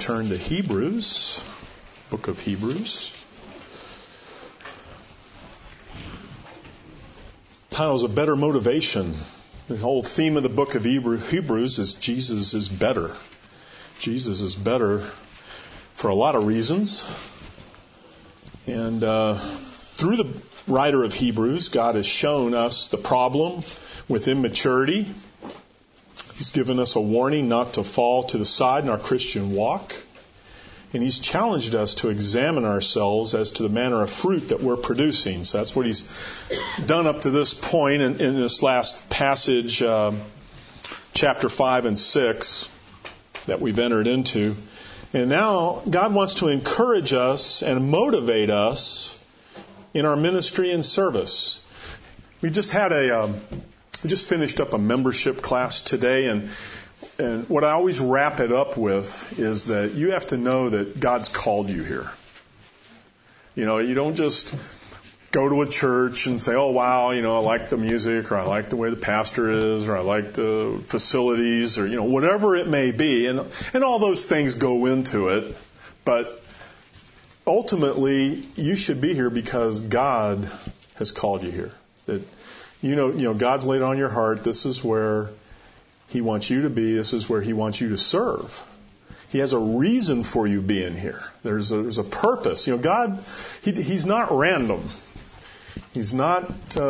turn to Hebrews, book of Hebrews. Title's A Better Motivation. The whole theme of the book of Hebrews is Jesus is better. Jesus is better for a lot of reasons. And through the writer of Hebrews, God has shown us the problem with immaturity. He's given us a warning not to fall to the side in our Christian walk. And He's challenged us to examine ourselves as to the manner of fruit that we're producing. So that's what He's done up to this point in this last passage, chapter 5 and 6, that we've entered into. And now God wants to encourage us and motivate us in our ministry and service. We just finished up a membership class today, and what I always wrap it up with is that you have to know that God's called you here. You know, you don't just go to a church and say, oh, wow, I like the music, or I like the way the pastor is, or I like the facilities, or, whatever it may be. And all those things go into it. But ultimately, you should be here because God has called you here. That God's laid on your heart. This is where He wants you to be. This is where He wants you to serve. He has a reason for you being here. There's a purpose. God, He's not random. He's not.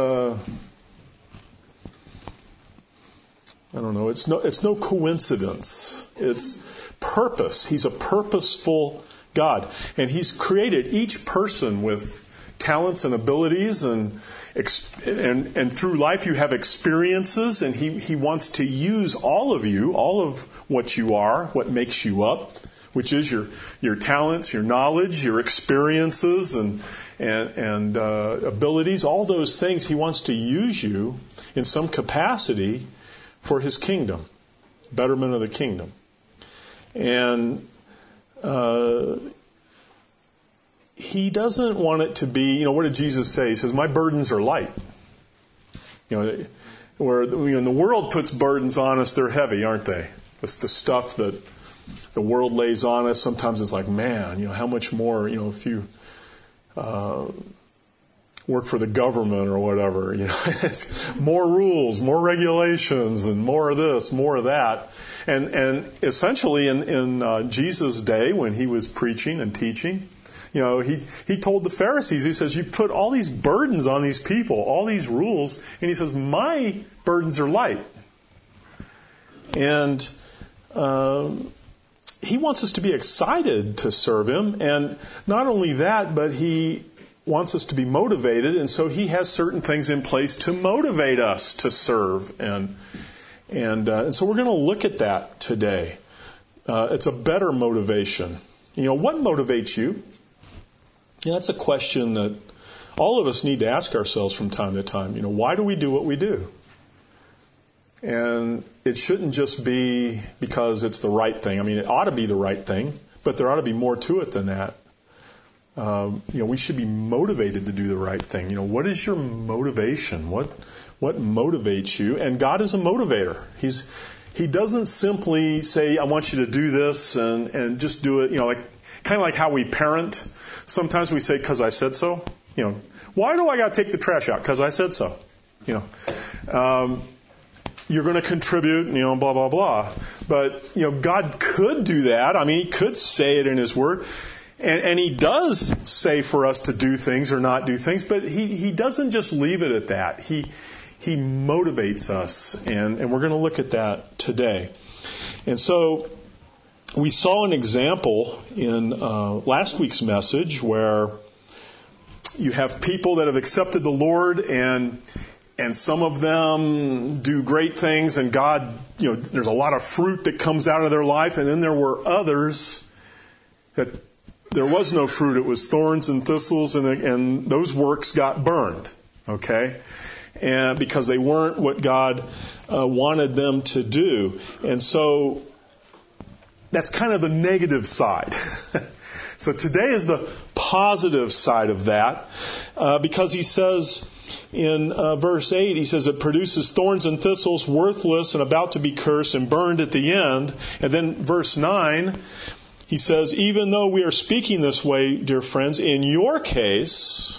It's no coincidence. It's purpose. He's a purposeful God, and He's created each person with talents and abilities, and through life you have experiences, and He wants to use all of you, all of what you are, what makes you up, which is your talents, your knowledge, your experiences, and abilities. All those things He wants to use you in some capacity for His kingdom, betterment of the kingdom, and He doesn't want it to be, what did Jesus say? He says, my burdens are light. Where the world puts burdens on us, they're heavy, aren't they? It's the stuff that the world lays on us. Sometimes it's like, man, how much more, if you work for the government or whatever, more rules, more regulations, and more of this, more of that. And essentially in Jesus' day when He was preaching and teaching, he told the Pharisees, he says, you put all these burdens on these people, all these rules, and He says, my burdens are light. And He wants us to be excited to serve Him, and not only that, but He wants us to be motivated, and so He has certain things in place to motivate us to serve, and so we're going to look at that today. It's a better motivation. What motivates you? That's a question that all of us need to ask ourselves from time to time. Why do we do what we do? And it shouldn't just be because it's the right thing. It ought to be the right thing, but there ought to be more to it than that. We should be motivated to do the right thing. What is your motivation? What motivates you? And God is a motivator. He doesn't simply say, I want you to do this and just do it, kind of like how we parent. Sometimes we say, because I said so. Why do I got to take the trash out? Because I said so. You're going to contribute, blah, blah, blah. But, God could do that. He could say it in His Word. And He does say for us to do things or not do things. But He doesn't just leave it at that. He motivates us. And we're going to look at that today. And so we saw an example in last week's message where you have people that have accepted the Lord, and some of them do great things, and God, there's a lot of fruit that comes out of their life, and then there were others that there was no fruit. It was thorns and thistles, and those works got burned, okay? And because they weren't what God wanted them to do. And so that's kind of the negative side. So today is the positive side of that, because He says in verse 8, He says it produces thorns and thistles, worthless and about to be cursed and burned at the end. And then verse 9, He says, even though we are speaking this way, dear friends, in your case,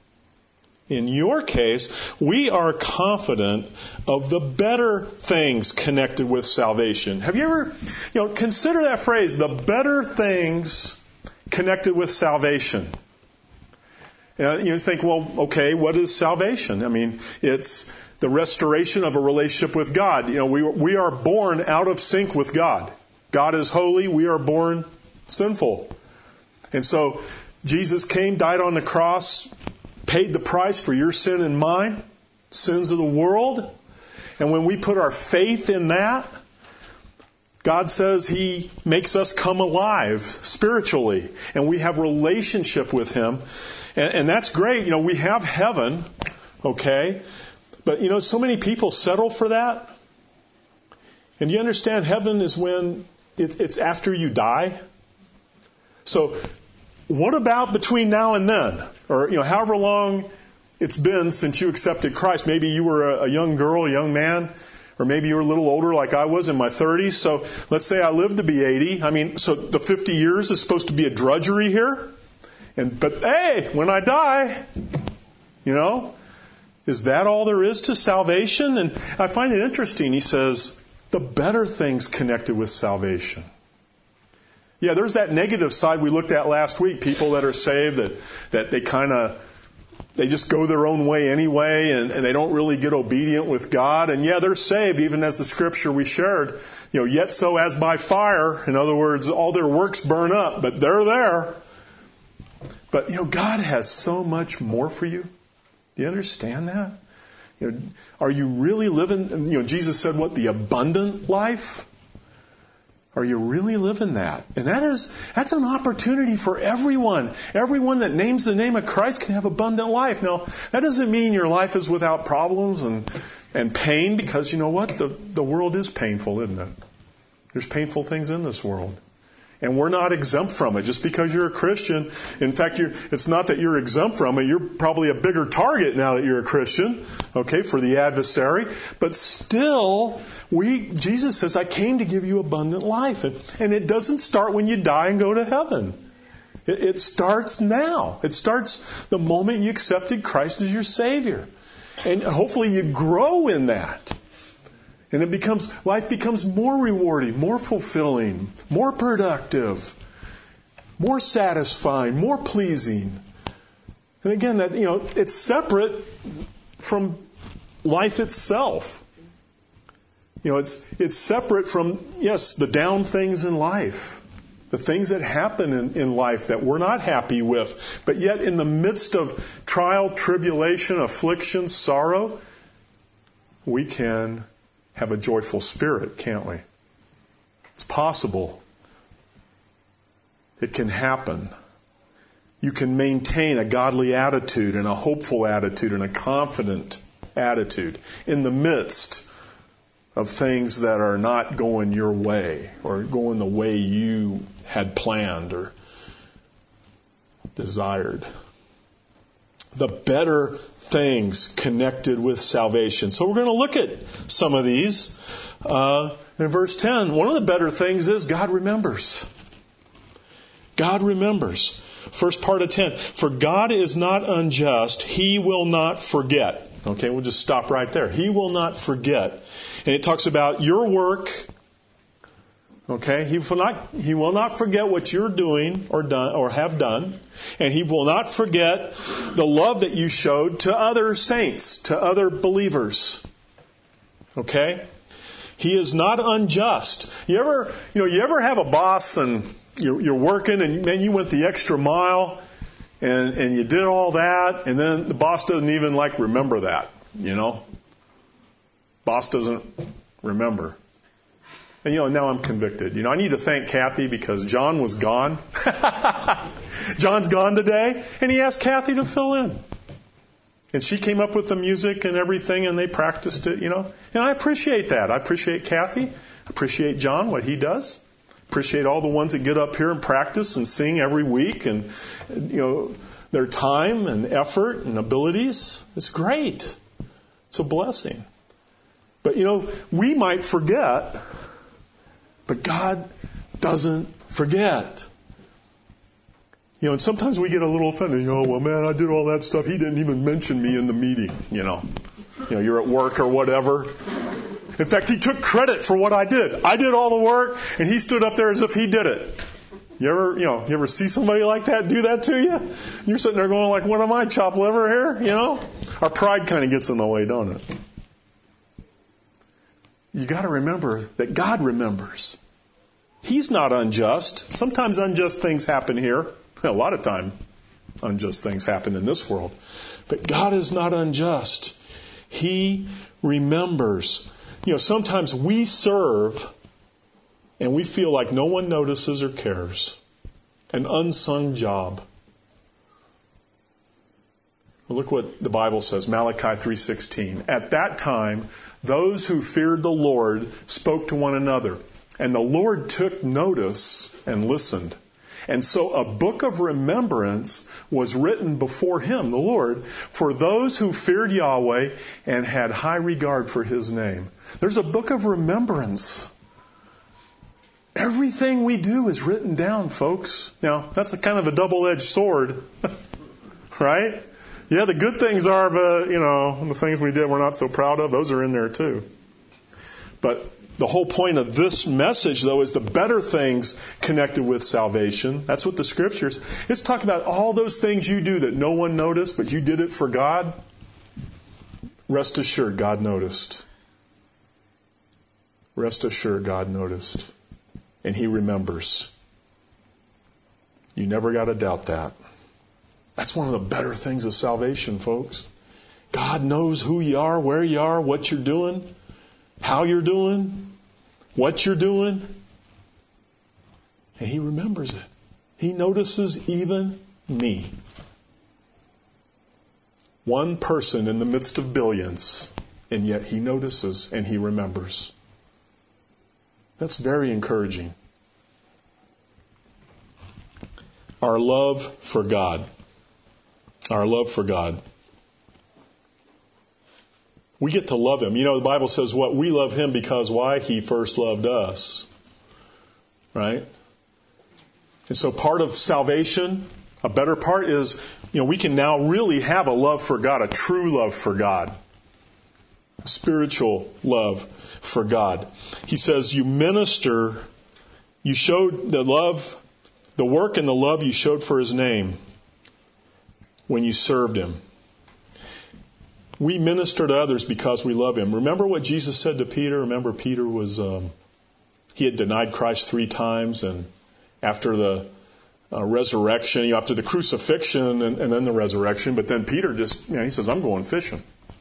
we are confident of the better things connected with salvation. Have you ever, consider that phrase, the better things connected with salvation. You think, well, okay, what is salvation? I mean, it's the restoration of a relationship with God. We are born out of sync with God. God is holy. We are born sinful. And so Jesus came, died on the cross, paid the price for your sin and mine, sins of the world. And when we put our faith in that, God says He makes us come alive spiritually. And we have relationship with Him. And that's great. We have heaven, okay? But, so many people settle for that. And you understand heaven is when it's after you die. So what about between now and then? Or, however long it's been since you accepted Christ. Maybe you were a young girl, a young man, or maybe you were a little older like I was in my 30s. So let's say I lived to be 80. So the 50 years is supposed to be a drudgery here. But hey, when I die, is that all there is to salvation? And I find it interesting. He says, the better things connected with salvation. Yeah, there's that negative side we looked at last week. People that are saved that they just go their own way anyway, and they don't really get obedient with God. And yeah, they're saved, even as the scripture we shared, yet so as by fire. In other words, all their works burn up, but they're there. But, God has so much more for you. Do you understand that? Are you really living, Jesus said what? The abundant life? Are you really living that? And that's an opportunity for everyone. Everyone that names the name of Christ can have abundant life. Now, that doesn't mean your life is without problems and pain, because you know what? The world is painful, isn't it? There's painful things in this world. And we're not exempt from it. Just because you're a Christian, in fact, it's not that you're exempt from it. You're probably a bigger target now that you're a Christian, okay, for the adversary. But still, Jesus says, I came to give you abundant life. And it doesn't start when you die and go to heaven. It starts now. It starts the moment you accepted Christ as your Savior. And hopefully you grow in that. And life becomes more rewarding, more fulfilling, more productive, more satisfying, more pleasing. And again, it's separate from life itself. It's separate from, yes, the down things in life, the things that happen in life that we're not happy with. But yet in the midst of trial, tribulation, affliction, sorrow, we can have a joyful spirit, can't we? It's possible. It can happen. You can maintain a godly attitude and a hopeful attitude and a confident attitude in the midst of things that are not going your way or going the way you had planned or desired. The better things connected with salvation. So we're going to look at some of these. In verse 10, one of the better things is God remembers. God remembers. First part of 10. For God is not unjust. He will not forget. Okay, we'll just stop right there. He will not forget. And it talks about your work. Okay, He will not forget what you're doing or have done. And He will not forget the love that you showed to other saints, to other believers. Okay? He is not unjust. You ever have a boss and you're working and man, you went the extra mile and you did all that, and then the boss doesn't even remember that, Boss doesn't remember. And now I'm convicted. I need to thank Kathy because John was gone. John's gone today, and he asked Kathy to fill in. And she came up with the music and everything, and they practiced it, And I appreciate that. I appreciate Kathy. I appreciate John, what he does. Appreciate all the ones that get up here and practice and sing every week, and their time and effort and abilities. It's great. It's a blessing. But we might forget. But God doesn't Forget. And sometimes we get a little offended. Oh, well, man, I did all that stuff. He didn't even mention me in the meeting, You're at work or whatever. In fact, he took credit for what I did. I did all the work, and he stood up there as if he did it. You ever see somebody like that do that to you? You're sitting there going like, what am I, chopped liver here? Our pride kind of gets in the way, don't it? You got to remember that God remembers. He's not unjust. Sometimes unjust things happen here. A lot of time, unjust things happen in this world. But God is not unjust. He remembers. Sometimes we serve and we feel like no one notices or cares. An unsung job. Well, look what the Bible says, Malachi 3:16. At that time, those who feared the Lord spoke to one another, and the Lord took notice and listened. And so a book of remembrance was written before him, the Lord, for those who feared Yahweh and had high regard for his name. There's a book of remembrance. Everything we do is written down, folks. Now, that's a kind of a double-edged sword, right? Yeah, the good things are, but, the things we did we're not so proud of, those are in there too. But the whole point of this message, though, is the better things connected with salvation. That's what the Scriptures. It's talking about all those things you do that no one noticed, but you did it for God. Rest assured, God noticed. Rest assured, God noticed. And He remembers. You never got to doubt that. That's one of the better things of salvation, folks. God knows who you are, where you are, what you're doing, how you're doing, what you're doing. And He remembers it. He notices even me. One person in the midst of billions, and yet He notices and He remembers. That's very encouraging. Our love for God. Our love for God. We get to love Him. The Bible says what? We love Him because why? He first loved us. Right? And so part of salvation, a better part is, we can now really have a love for God, a true love for God. A spiritual love for God. He says, you showed the love, the work and the love you showed for His name when you served Him. We minister to others because we love Him. Remember what Jesus said to Peter? Remember Peter was, he had denied Christ 3 times, and after the resurrection, after the crucifixion and then the resurrection, but then Peter just, he says, I'm going fishing.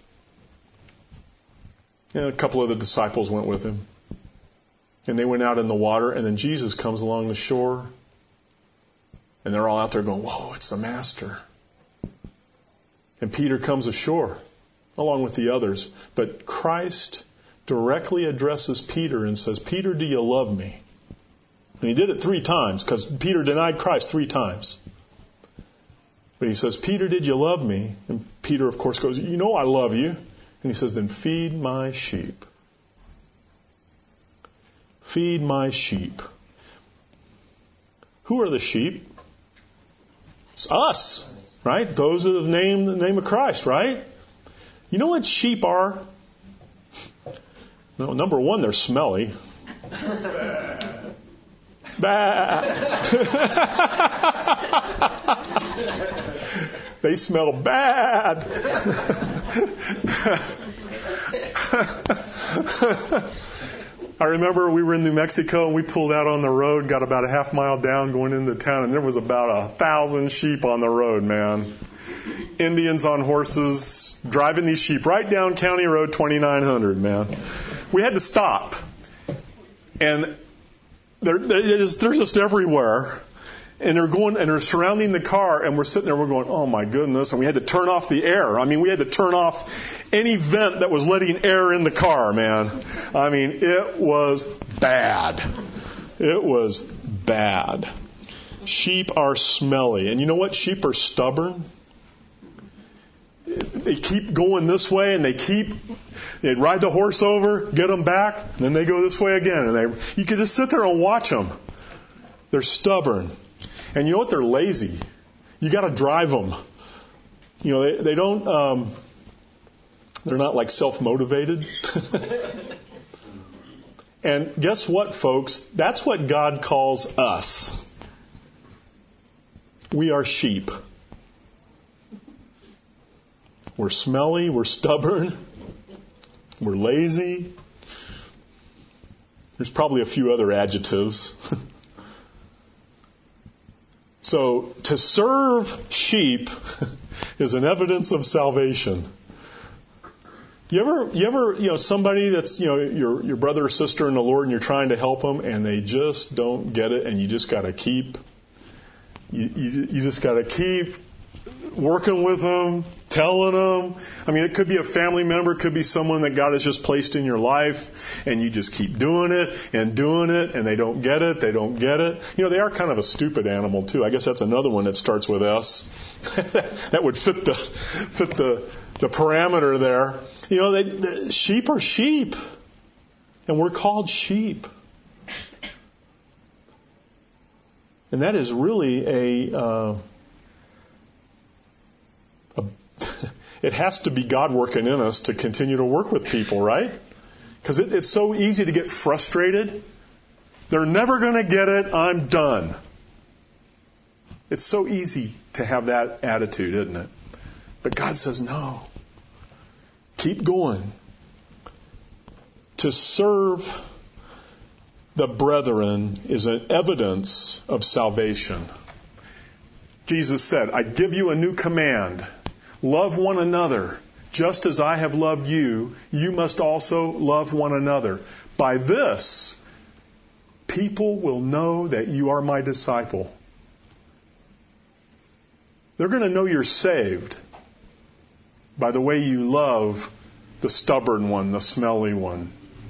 And a couple of the disciples went with him. And they went out in the water, and then Jesus comes along the shore, and they're all out there going, whoa, it's the Master. And Peter comes ashore, along with the others. But Christ directly addresses Peter and says, Peter, do you love me? And He did it 3 times, because Peter denied Christ 3 times. But He says, Peter, did you love me? And Peter, of course, goes, I love you. And He says, then feed my sheep. Feed my sheep. Who are the sheep? It's us, right? Those that have named the name of Christ, right? You know what sheep are? No, number one, they're smelly. Bah. They smell bad. I remember we were in New Mexico and we pulled out on the road, got about a half mile down going into town, and there was about 1,000 sheep on the road, man. Indians on horses driving these sheep right down County Road 2900, man. We had to stop. And they're just everywhere. And they're surrounding the car, and we're sitting there, we're going, oh my goodness. And we had to turn off the air. We had to turn off any vent that was letting air in the car, man. It was bad. It was bad. Sheep are smelly. And you know what? Sheep are stubborn. They keep going this way, and they'd ride the horse over, get them back, and then they go this way again. And you could just sit there and watch them. They're stubborn. And you know what? They're lazy. You got to drive them. You know, they don't, they're not like self-motivated. And guess what, folks? That's what God calls us. We are sheep. We're smelly, we're stubborn, we're lazy. There's probably a few other adjectives. So to serve sheep is an evidence of salvation. You ever, somebody that's, your brother or sister in the Lord, and you're trying to help them, and they just don't get it, and you just got to keep, you just got to keep working with them, telling them. I mean, it could be a family member, it could be someone that God has just placed in your life, and you just keep doing it, and they don't get it, they are kind of a stupid animal too. I guess that's another one that starts with S. That would fit the parameter there. The sheep are sheep, and we're called sheep. And that is really it has to be God working in us to continue to work with people, right? Because it's so easy to get frustrated. They're never going to get it. I'm done. It's so easy to have that attitude, isn't it? But God says, no. Keep going. To serve the brethren is an evidence of salvation. Jesus said, I give you a new command. Love one another. Just as I have loved you, you must also love one another. By this, people will know that you are my disciple. They're going to know you're saved by the way you love the stubborn one, the smelly one.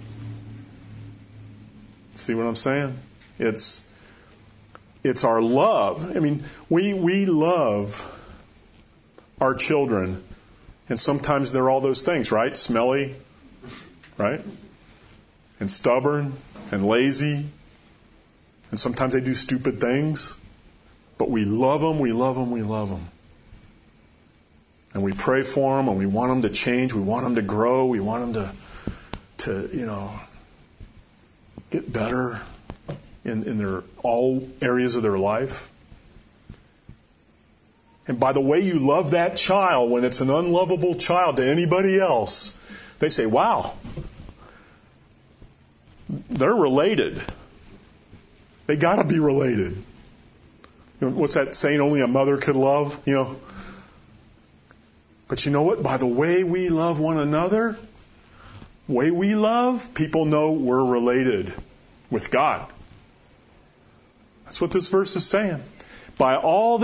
See what I'm saying? It's our love. I mean, we love our children, and sometimes they're all those things, right? Smelly, right? And stubborn and lazy, and sometimes they do stupid things, but we love them, we love them, we love them. And we pray for them, and we want them to change, we want them to grow, we want them to get better in their all areas of their life. And by the way you love that child, when it's an unlovable child to anybody else, they say, wow, they're related. They got to be related. What's that saying? Only a mother could love, But you know what? By the way we love one another, people know we're related with God. That's what this verse is saying. By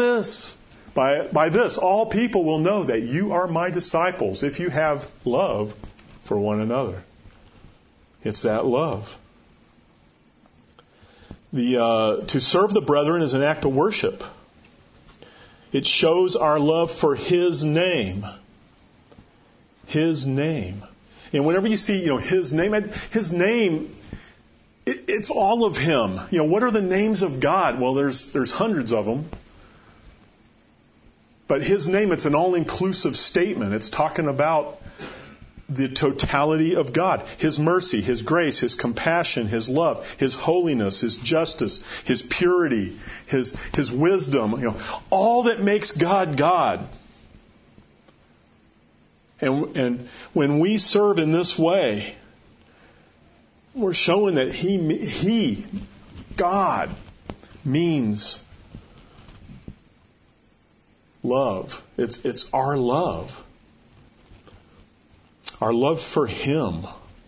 this, all people will know that you are my disciples if you have love for one another. It's that love. To serve the brethren is an act of worship. It shows our love for His name. His name. And whenever you see, His name, it's all of Him. What are the names of God? Well, there's hundreds of them. But His name, it's an all-inclusive statement. It's talking about the totality of God. His mercy, His grace, His compassion, His love, His holiness, His justice, His purity, His wisdom. All that makes God God. And when we serve in this way, we're showing that He, God, means love. It's our love. Our love for Him.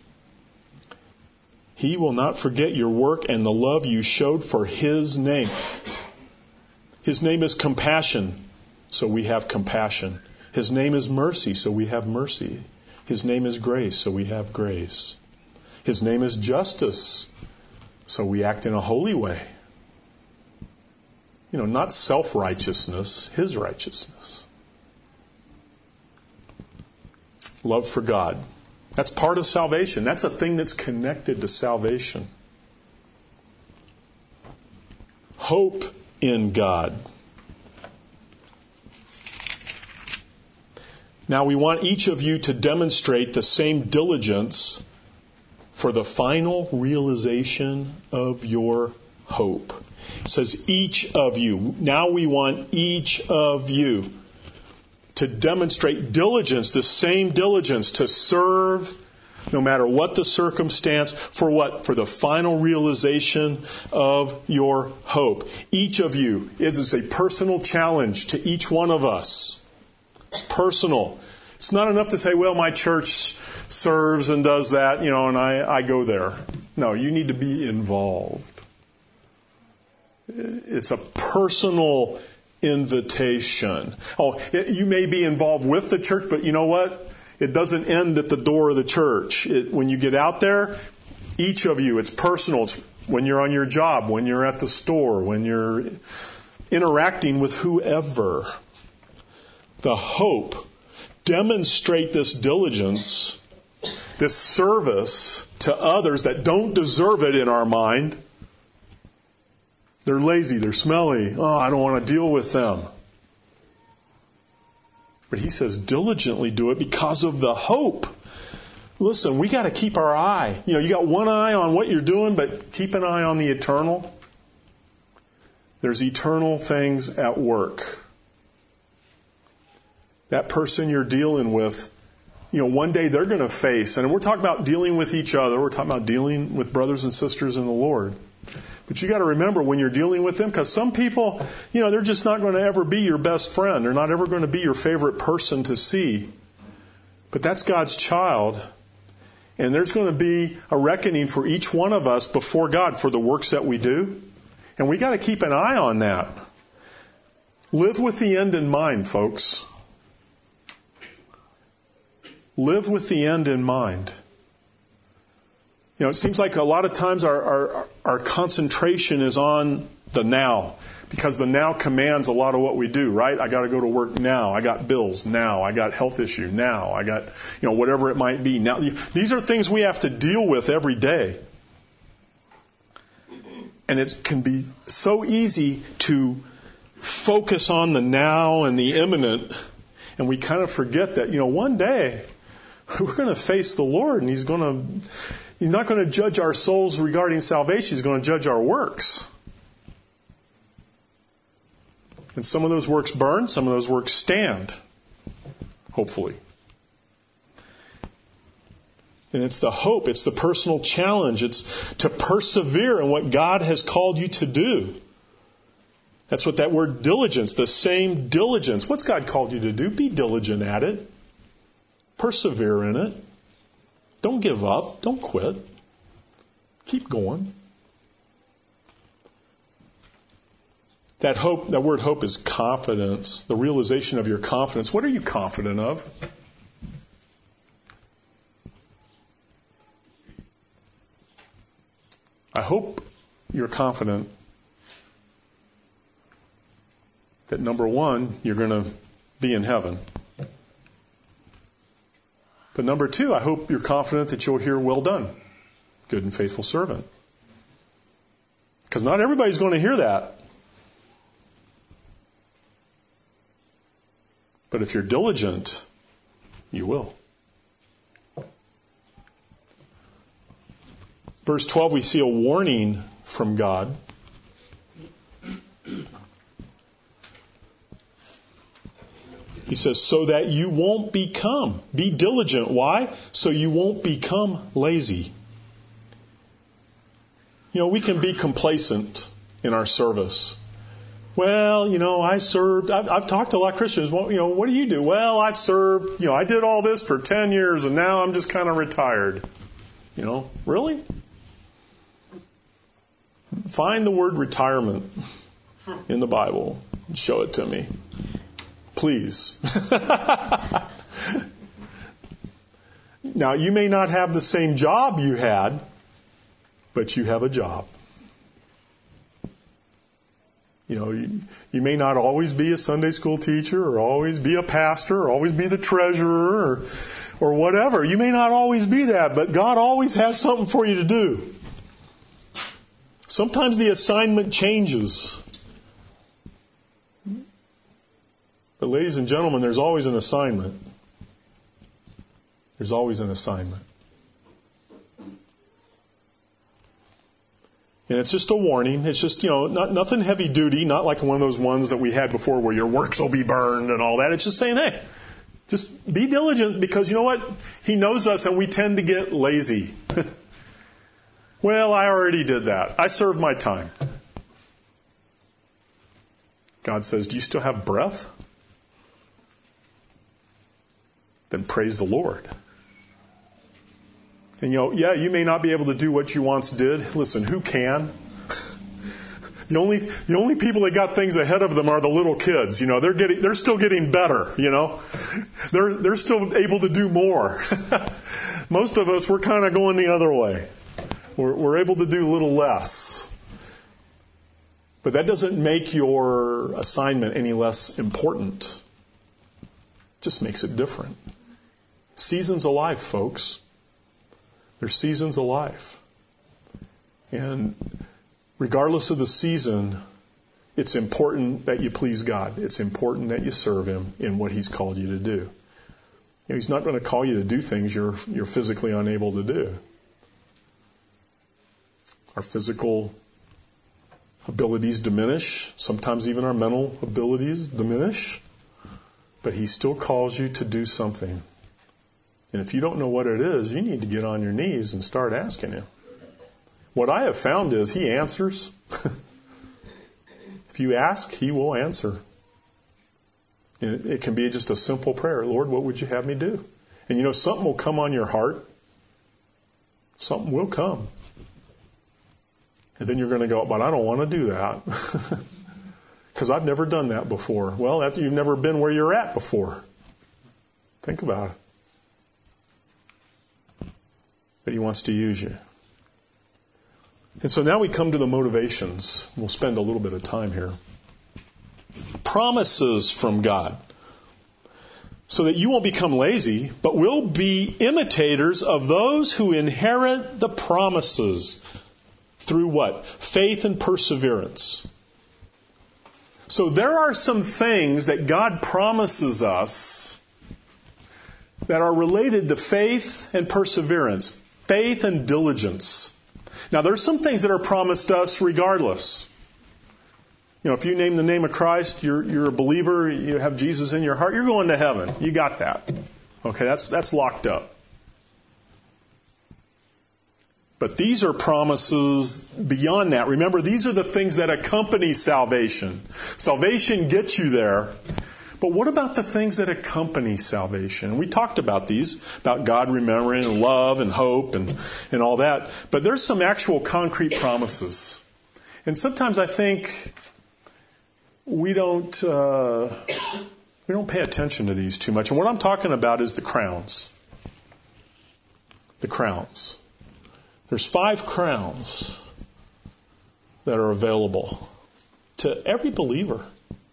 He will not forget your work and the love you showed for His name. His name is compassion, so we have compassion. His name is mercy, so we have mercy. His name is grace, so we have grace. His name is justice, so we act in a holy way. Not self-righteousness, His righteousness. Love for God. That's part of salvation. That's a thing that's connected to salvation. Hope in God. Now we want each of you to demonstrate the same diligence for the final realization of your hope. It says each of you. Now we want each of you to demonstrate diligence, the same diligence to serve no matter what the circumstance. For what? For the final realization of your hope. Each of you. It is a personal challenge to each one of us. It's personal. It's not enough to say, well, my church serves and does that, and I go there. No, you need to be involved. It's a personal invitation. You may be involved with the church, but you know what? It doesn't end at the door of the church. When you get out there, each of you, it's personal. It's when you're on your job, when you're at the store, when you're interacting with whoever. The hope. Demonstrate this diligence, this service to others that don't deserve it in our mind. They're lazy, they're smelly. Oh, I don't want to deal with them. But he says, diligently do it because of the hope. Listen, we got to keep our eye. You got one eye on what you're doing, but keep an eye on the eternal. There's eternal things at work. That person you're dealing with, one day they're going to face, and we're talking about dealing with each other, we're talking about dealing with brothers and sisters in the Lord. But you got to remember when you're dealing with them, because some people, they're just not going to ever be your best friend. They're not ever going to be your favorite person to see. But that's God's child. And there's going to be a reckoning for each one of us before God for the works that we do. And we got to keep an eye on that. Live with the end in mind, folks. Live with the end in mind. It seems like a lot of times our concentration is on the now, because the now commands a lot of what we do, right? I got to go to work now. I got bills now. I got health issue now. I got, whatever it might be. Now, these are things we have to deal with every day. And it can be so easy to focus on the now and the imminent, and we kind of forget that, one day we're going to face the Lord, and He's not going to judge our souls regarding salvation. He's going to judge our works. And some of those works burn, some of those works stand, hopefully. And it's the hope, it's the personal challenge, it's to persevere in what God has called you to do. That's what that word diligence, the same diligence. What's God called you to do? Be diligent at it. Persevere in it. Don't give up. Don't quit. Keep going. That hope, that word hope is confidence, the realization of your confidence. What are you confident of? I hope you're confident that, number one, you're going to be in heaven. But number two, I hope you're confident that you'll hear, well done, good and faithful servant. Because not everybody's going to hear that. But if you're diligent, you will. Verse 12, we see a warning from God. He says, so that you won't be diligent. Why? So you won't become lazy. We can be complacent in our service. Well, I served. I've talked to a lot of Christians. Well, what do you do? Well, I've served. I did all this for 10 years and now I'm just kind of retired. Really? Find the word retirement in the Bible and show it to me. Please. Now, you may not have the same job you had, but you have a job. You may not always be a Sunday school teacher or always be a pastor or always be the treasurer or whatever. You may not always be that, but God always has something for you to do. Sometimes the assignment changes. But ladies and gentlemen, there's always an assignment. There's always an assignment. And it's just a warning. It's just, nothing heavy duty, not like one of those ones that we had before where your works will be burned and all that. It's just saying, hey, just be diligent, because you know what? He knows us and we tend to get lazy. Well, I already did that. I served my time. God says, do you still have breath? Then praise the Lord. And you may not be able to do what you once did. Listen, who can? The only people that got things ahead of them are the little kids. They're still getting better. They're still able to do more. Most of us, we're kind of going the other way. We're able to do a little less. But that doesn't make your assignment any less important. It just makes it different. Seasons of life, folks. There's seasons of life. And regardless of the season, it's important that you please God. It's important that you serve Him in what He's called you to do. He's not going to call you to do things you're physically unable to do. Our physical abilities diminish. Sometimes even our mental abilities diminish. But He still calls you to do something. And if you don't know what it is, you need to get on your knees and start asking Him. What I have found is He answers. If you ask, He will answer. And it can be just a simple prayer. Lord, what would you have me do? And something will come on your heart. Something will come. And then you're going to go, but I don't want to do that. Because I've never done that before. Well, after you've never been where you're at before. Think about it. But He wants to use you. And so now we come to the motivations. We'll spend a little bit of time here. Promises from God. So that you won't become lazy, but will be imitators of those who inherit the promises. Through what? Faith and perseverance. So there are some things that God promises us that are related to faith and perseverance. Faith and diligence. Now, there's some things that are promised us regardless. If you name the name of Christ, you're a believer, you have Jesus in your heart, you're going to heaven. You got that. Okay, that's locked up. But these are promises beyond that. Remember, these are the things that accompany salvation. Salvation gets you there. But what about the things that accompany salvation? We talked about these, about God remembering and love and hope and all that. But there's some actual concrete promises. And sometimes I think we don't pay attention to these too much. And what I'm talking about is the crowns. The crowns. There's 5 crowns that are available to every believer.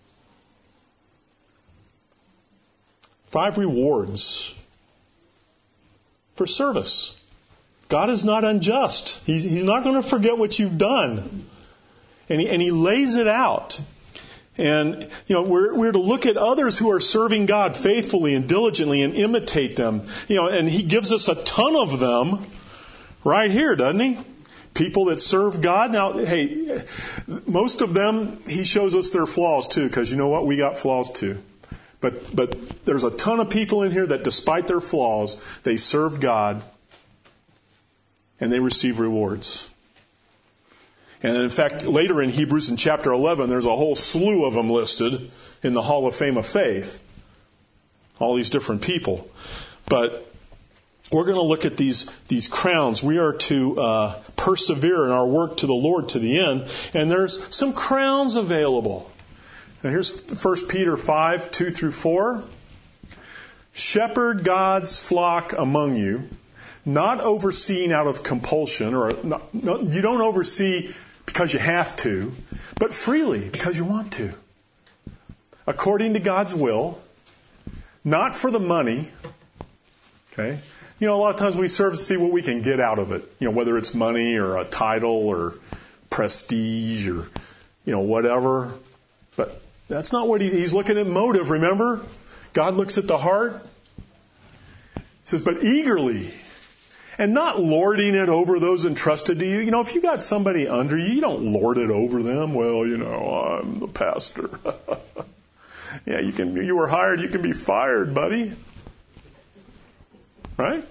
5 rewards for service. God is not unjust. He's not going to forget what you've done. And He lays it out. And, we're to look at others who are serving God faithfully and diligently and imitate them. And He gives us a ton of them right here, doesn't He? People that serve God. Now, hey, most of them, He shows us their flaws too, because you know what? We got flaws too. But there's a ton of people in here that despite their flaws, they serve God and they receive rewards. And in fact, later in Hebrews in chapter 11, there's a whole slew of them listed in the Hall of Fame of Faith. All these different people. But we're going to look at these crowns. We are to persevere in our work to the Lord to the end. And there's some crowns available. Now here's 1 Peter 5, 2 through 4. Shepherd God's flock among you, not overseeing out of compulsion, you don't oversee because you have to, but freely because you want to. According to God's will, not for the money. Okay? A lot of times we serve to see what we can get out of it. Whether it's money or a title or prestige or, whatever. But that's not what he's looking at motive, remember? God looks at the heart. He says, but eagerly, and not lording it over those entrusted to you. If you got somebody under you, you don't lord it over them. Well, I'm the pastor. Yeah, you were hired, you can be fired, buddy. Right?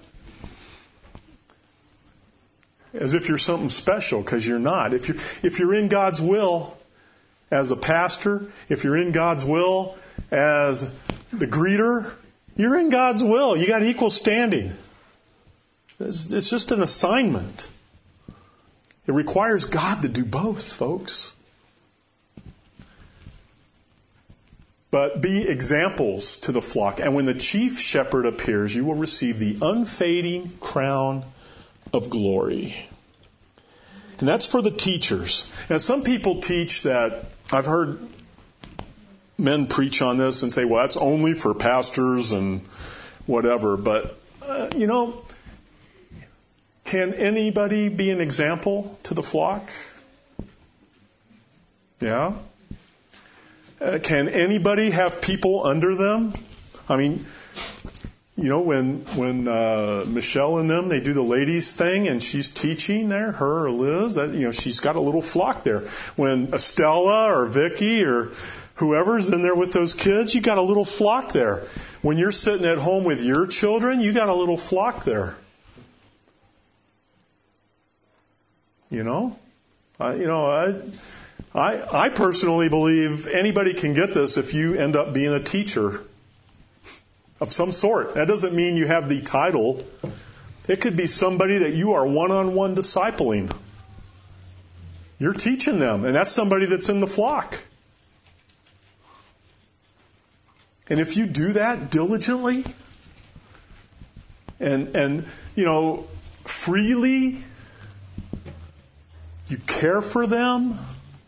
As if you're something special, because you're not. If you're in God's will as a pastor, if you're in God's will as the greeter, you're in God's will. You got equal standing. It's just an assignment. It requires God to do both, folks. But be examples to the flock. And when the chief shepherd appears, you will receive the unfading crown of glory. And that's for the teachers. Now, some people teach that, I've heard men preach on this and say, well, that's only for pastors and whatever. But, can anybody be an example to the flock? Yeah? Can anybody have people under them? I mean, when Michelle and them, they do the ladies thing and she's teaching there, her or Liz, that, she's got a little flock there. When Estella or Vicky or whoever's in there with those kids, you got a little flock there. When you're sitting at home with your children, you got a little flock there. I personally believe anybody can get this if you end up being a teacher of some sort. That doesn't mean you have the title. It could be somebody that you are one-on-one discipling. You're teaching them, and that's somebody that's in the flock. And if you do that diligently and freely, you care for them,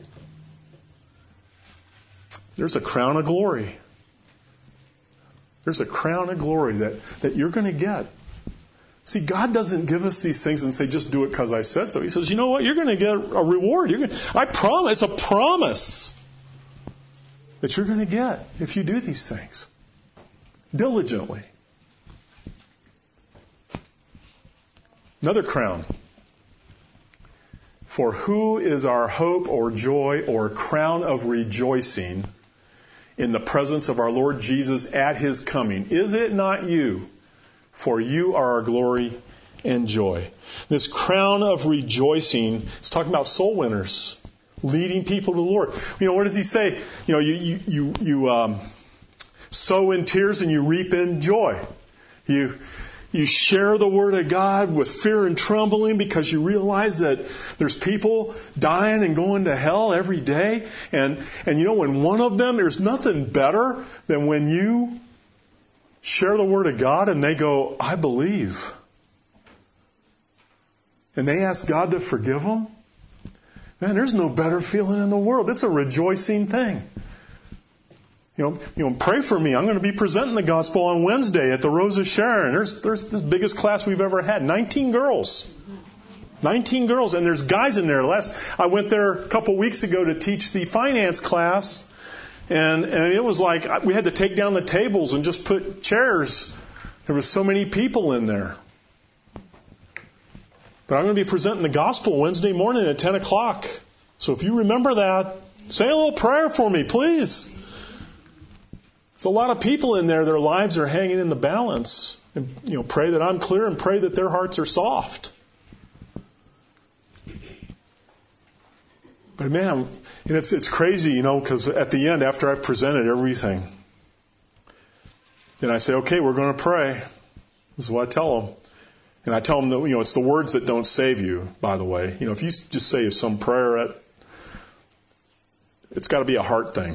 there's a crown of glory. There's a crown of glory that you're going to get. See, God doesn't give us these things and say, just do it because I said so. He says, you know what? You're going to get a reward. I promise. It's a promise that you're going to get if you do these things diligently. Another crown. For who is our hope or joy or crown of rejoicing in the presence of our Lord Jesus at His coming? Is it not you? For you are our glory and joy. This crown of rejoicing is talking about soul winners, leading people to the Lord. What does He say? You sow in tears and you reap in joy. You share the Word of God with fear and trembling because you realize that there's people dying and going to hell every day. And when one of them, there's nothing better than when you share the Word of God and they go, I believe. And they ask God to forgive them. Man, there's no better feeling in the world. It's a rejoicing thing. Pray for me. I'm going to be presenting the gospel on Wednesday at the Rose of Sharon. There's this biggest class we've ever had. 19 girls. 19 girls. And there's guys in there. I went there a couple weeks ago to teach the finance class. And it was like we had to take down the tables and just put chairs. There was so many people in there. But I'm going to be presenting the gospel Wednesday morning at 10 o'clock. So if you remember that, say a little prayer for me, please. There's a lot of people in there, their lives are hanging in the balance. And, pray that I'm clear and pray that their hearts are soft. But man, it's crazy, because at the end, after I've presented everything, then I say, okay, we're going to pray. This is what I tell them. And I tell them that, it's the words that don't save you, by the way. If you just say some prayer, it's got to be a heart thing.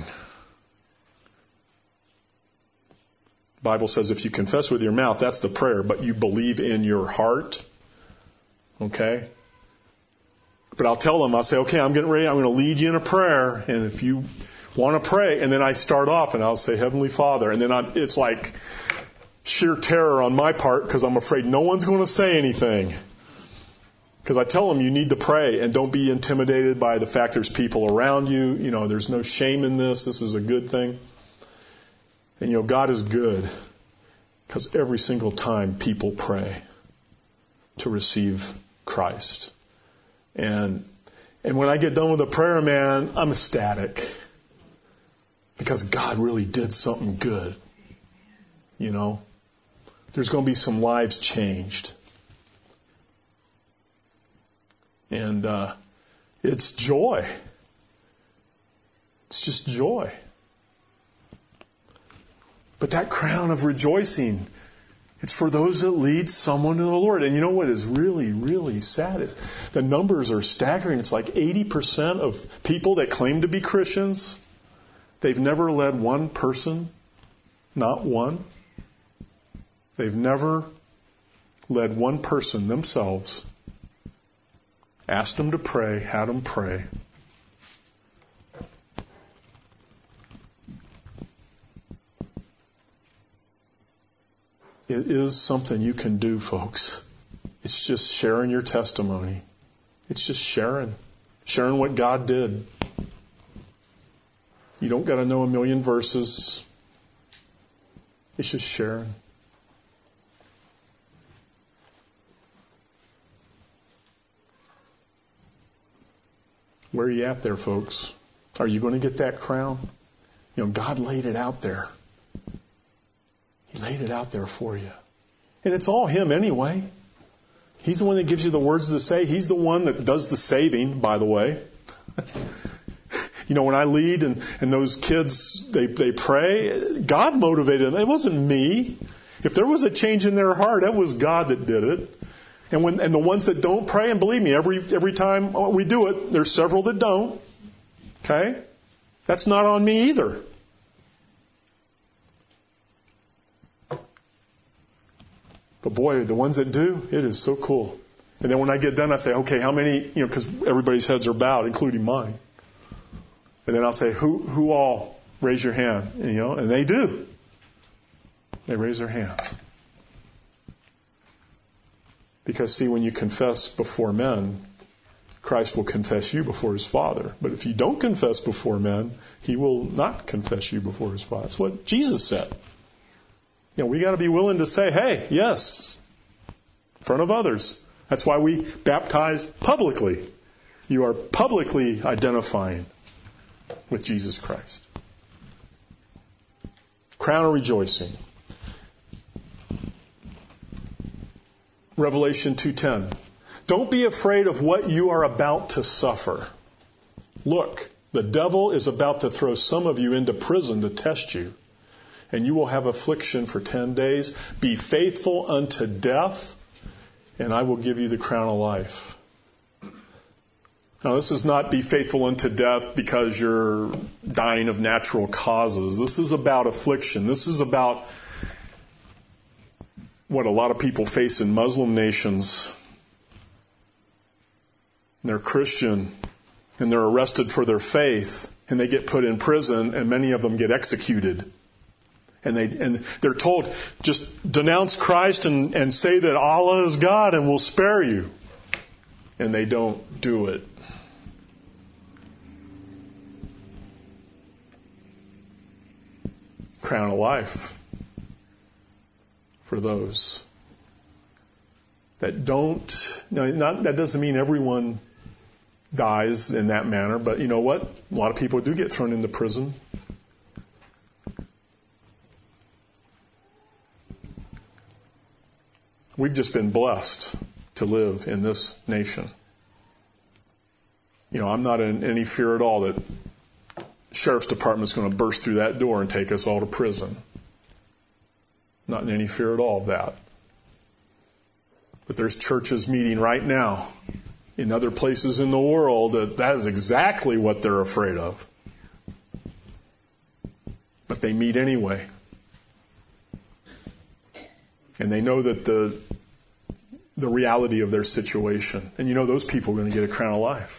The Bible says if you confess with your mouth, that's the prayer, but you believe in your heart. Okay? But I'll tell them, I'll say, okay, I'm getting ready, I'm going to lead you in a prayer, and if you want to pray, and then I start off and I'll say, Heavenly Father, and then it's like sheer terror on my part because I'm afraid no one's going to say anything. Because I tell them you need to pray and don't be intimidated by the fact there's people around you. You know, there's no shame in this. This is a good thing. And you know, God is good because every single time people pray to receive Christ. And when I get done with a prayer, man, I'm ecstatic. Because God really did something good. You know, there's going to be some lives changed. And it's joy. It's just joy. But that crown of rejoicing, it's for those that lead someone to the Lord. And you know what is really, really sad? Is the numbers are staggering. It's like 80% of people that claim to be Christians, they've never led one person, not one. They've never led one person themselves, asked them to pray, had them pray. It is something you can do, folks. It's just sharing your testimony. It's just sharing what God did. You don't got to know a million verses. It's just sharing. Where are you at there, folks? Are you going to get that crown? You know, God laid it out there. He laid it out there for you. And it's all Him anyway. He's the one that gives you the words to say. He's the one that does the saving, by the way. You know, when I lead and those kids, they pray, God motivated them. It wasn't me. If there was a change in their heart, that was God that did it. And the ones that don't pray, and believe me, every time we do it, there's several that don't. Okay? That's not on me either. But boy, the ones that do, it is so cool. And then when I get done, I say, okay, how many, you know, because everybody's heads are bowed, including mine. And then I'll say, who all raise your hand? And, you know, and they do. They raise their hands. Because see, when you confess before men, Christ will confess you before His Father. But if you don't confess before men, He will not confess you before His Father. That's what Jesus said. You know, we got to be willing to say, hey, yes, in front of others. That's why we baptize publicly. You are publicly identifying with Jesus Christ. Crown of rejoicing. Revelation 2:10. Don't be afraid of what you are about to suffer. Look, the devil is about to throw some of you into prison to test you. And you will have affliction for 10 days. Be faithful unto death, and I will give you the crown of life. Now, this is not be faithful unto death because you're dying of natural causes. This is about affliction. This is about what a lot of people face in Muslim nations. They're Christian, and they're arrested for their faith, and they get put in prison, and many of them get executed. And they're told, just denounce Christ and say that Allah is God and will spare you. And they don't do it. Crown of life for those that don't. Now, that doesn't mean everyone dies in that manner, but you know what? A lot of people do get thrown into prison. We've just been blessed to live in this nation. You know, I'm not in any fear at all that sheriff's department's going to burst through that door and take us all to prison. Not in any fear at all of that. But there's churches meeting right now in other places in the world that is exactly what they're afraid of. But they meet anyway. And they know that the reality of their situation. And you know those people are going to get a crown of life.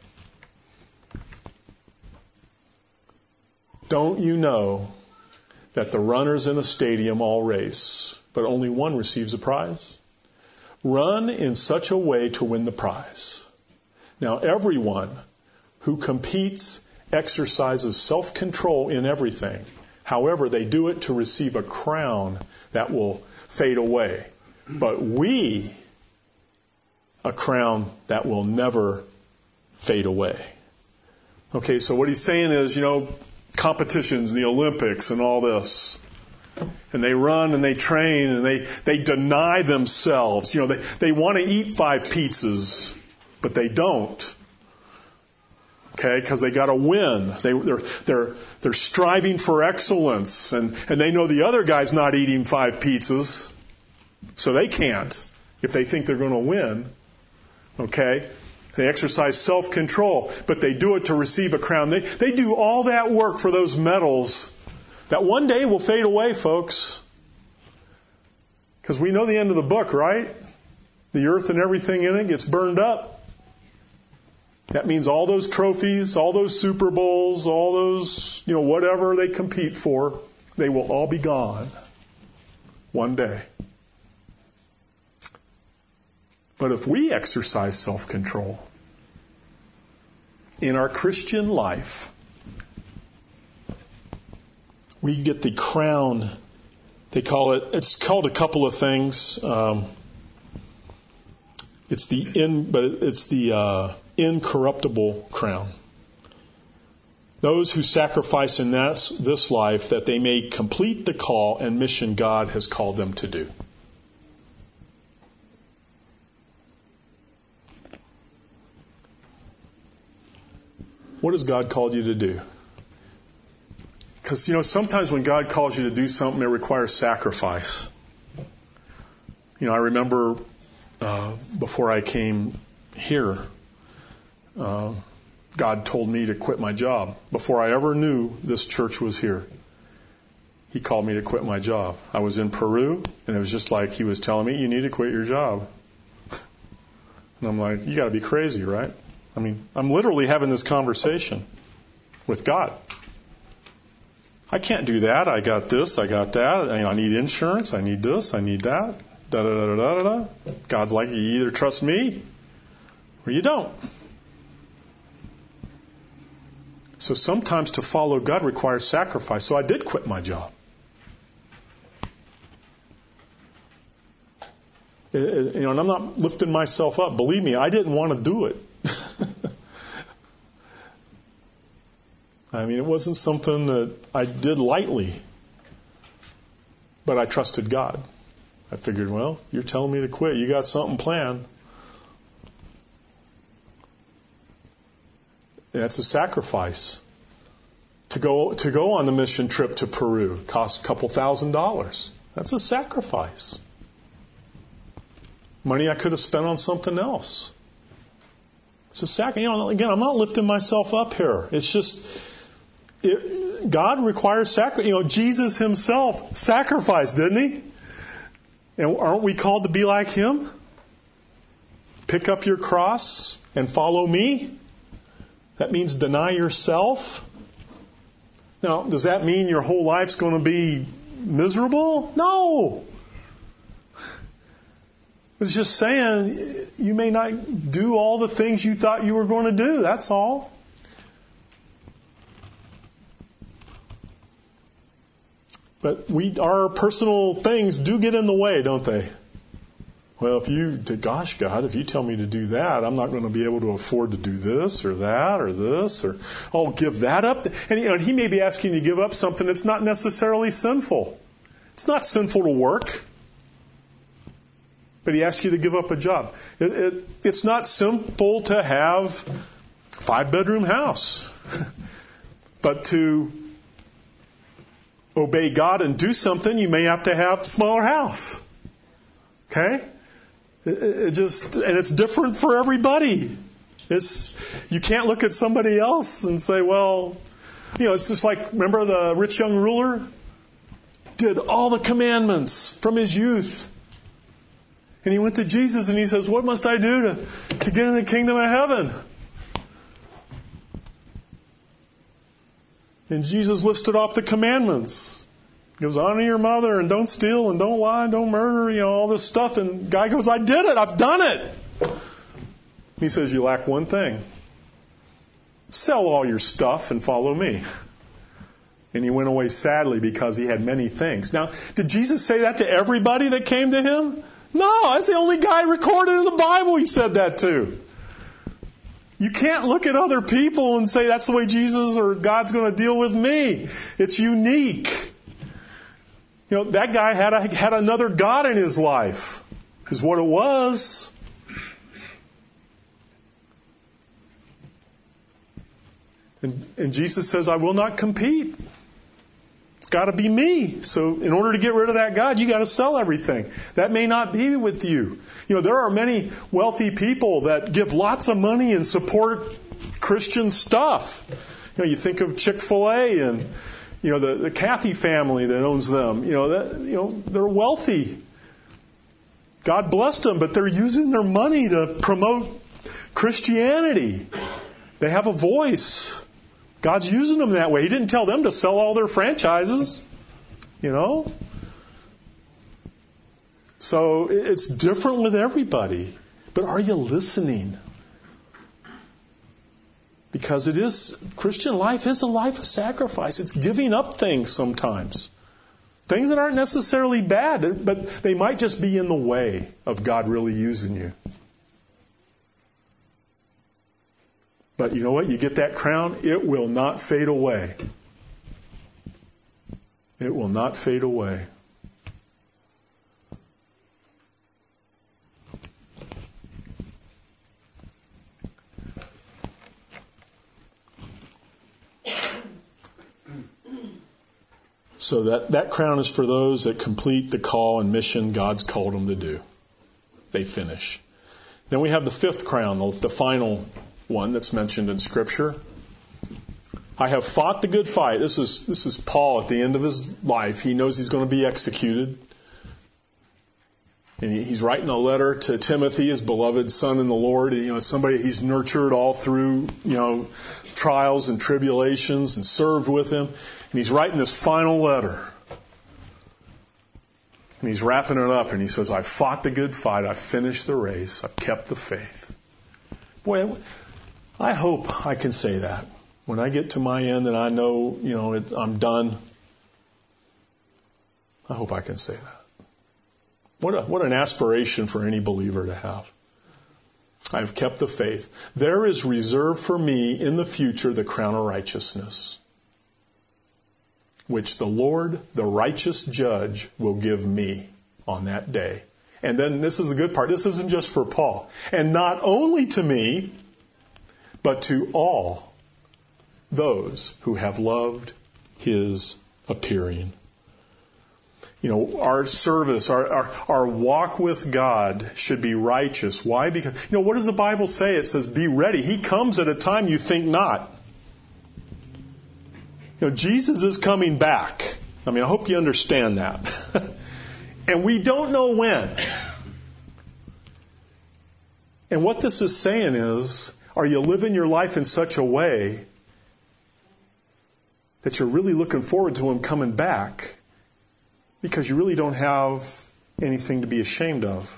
Don't you know that the runners in a stadium all race, but only one receives a prize? Run in such a way to win the prize. Now, everyone who competes exercises self-control in everything. However, they do it to receive a crown that will fade away. But we, a crown that will never fade away. Okay, so what he's saying is, competitions, the Olympics and all this. And they run and they train and they deny themselves. They want to eat 5 pizzas, but they don't. Okay, because they got to win. They're striving for excellence, and they know the other guy's not eating 5 pizzas, so they can't if they think they're going to win. Okay, they exercise self-control, but they do it to receive a crown. They do all that work for those medals that one day will fade away, folks. Because we know the end of the book, right? The earth and everything in it gets burned up. That means all those trophies, all those Super Bowls, all those, whatever they compete for, they will all be gone one day. But if we exercise self-control in our Christian life, we get the crown. It's called a couple of things. It's the incorruptible crown. Those who sacrifice in this life that they may complete the call and mission God has called them to do. What has God called you to do? Because, sometimes when God calls you to do something, it requires sacrifice. I remember before I came here, God told me to quit my job. Before I ever knew this church was here, He called me to quit my job. I was in Peru, and it was just like He was telling me, you need to quit your job. And I'm like, you got to be crazy, right? I'm literally having this conversation with God. I can't do that. I got this, I got that. I need insurance. I need this, I need that. Da-da-da-da-da-da. God's like, you either trust me or you don't. So sometimes to follow God requires sacrifice. So I did quit my job. And I'm not lifting myself up. Believe me, I didn't want to do it. It wasn't something that I did lightly. But I trusted God. I figured, well, you're telling me to quit. You got something planned. And that's a sacrifice. To go on the mission trip to Peru cost a couple $1,000s. That's a sacrifice. Money I could have spent on something else. It's a sacrifice. Again, I'm not lifting myself up here. It's just God requires sacrifice. Jesus Himself sacrificed, didn't He? And aren't we called to be like Him? Pick up your cross and follow me. That means deny yourself. Now, does that mean your whole life's going to be miserable? No. It's just saying you may not do all the things you thought you were going to do. That's all. But our personal things do get in the way, don't they? Well, God, if you tell me to do that, I'm not going to be able to afford to do this or that or this or, give that up. And He may be asking you to give up something that's not necessarily sinful. It's not sinful to work. But He asks you to give up a job. It's not sinful to have a 5-bedroom house. But to obey God and do something, you may have to have a smaller house. Okay? And it's different for everybody. You can't look at somebody else and say, well, it's just like, remember the rich young ruler? Did all the commandments from his youth. And he went to Jesus and he says, what must I do to get in the kingdom of heaven? And Jesus listed off the commandments. He goes, honor your mother and don't steal and don't lie and don't murder, all this stuff. And guy goes, I did it. I've done it. He says, you lack one thing. Sell all your stuff and follow me. And he went away sadly because he had many things. Now, did Jesus say that to everybody that came to him? No, that's the only guy recorded in the Bible he said that to. You can't look at other people and say that's the way Jesus or God's going to deal with me. It's unique. That guy had another God in his life, is what it was. And Jesus says, I will not compete. It's got to be me. So in order to get rid of that God, you got to sell everything. That may not be with you. There are many wealthy people that give lots of money and support Christian stuff. You think of Chick-fil-A and the Cathy family that owns them. They're wealthy. God blessed them, but they're using their money to promote Christianity. They have a voice. God's using them that way. He didn't tell them to sell all their franchises. So it's different with everybody. But are you listening? Because Christian life is a life of sacrifice. It's giving up things sometimes. Things that aren't necessarily bad, but they might just be in the way of God really using you. But you know what? You get that crown, it will not fade away. It will not fade away. So that crown is for those that complete the call and mission God's called them to do. They finish. Then we have the fifth crown, the final one that's mentioned in Scripture. I have fought the good fight. This is Paul at the end of his life. He knows he's going to be executed. And he's writing a letter to Timothy, his beloved son in the Lord. Somebody he's nurtured all through, trials and tribulations and served with him. And he's writing this final letter. And he's wrapping it up and he says, I've fought the good fight. I've finished the race. I've kept the faith. Boy, I hope I can say that. When I get to my end and I know, I'm done, I hope I can say that. What an aspiration for any believer to have. I've kept the faith. There is reserved for me in the future the crown of righteousness, which the Lord, the righteous judge, will give me on that day. And then this is the good part. This isn't just for Paul. And not only to me, but to all those who have loved his appearing. Our service, our walk with God should be righteous. Why? Because, what does the Bible say? It says, be ready. He comes at a time you think not. Jesus is coming back. I hope you understand that. And we don't know when. And what this is saying is, are you living your life in such a way that you're really looking forward to him coming back? Because you really don't have anything to be ashamed of.